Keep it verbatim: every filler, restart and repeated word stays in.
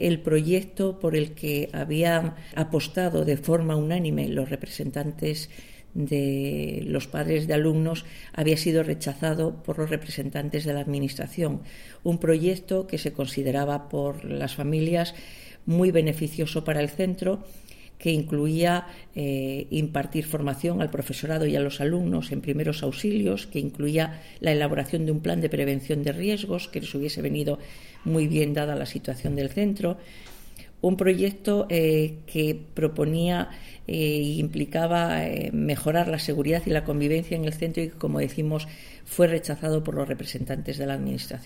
El proyecto por el que habían apostado de forma unánime los representantes de los padres de alumnos había sido rechazado por los representantes de la Administración. Un proyecto que se consideraba por las familias muy beneficioso para el centro, que incluía eh, impartir formación al profesorado y a los alumnos en primeros auxilios, que incluía la elaboración de un plan de prevención de riesgos que les hubiese venido muy bien dada la situación del centro. Un proyecto eh, que proponía e eh, implicaba eh, mejorar la seguridad y la convivencia en el centro y que, como decimos, fue rechazado por los representantes de la Administración.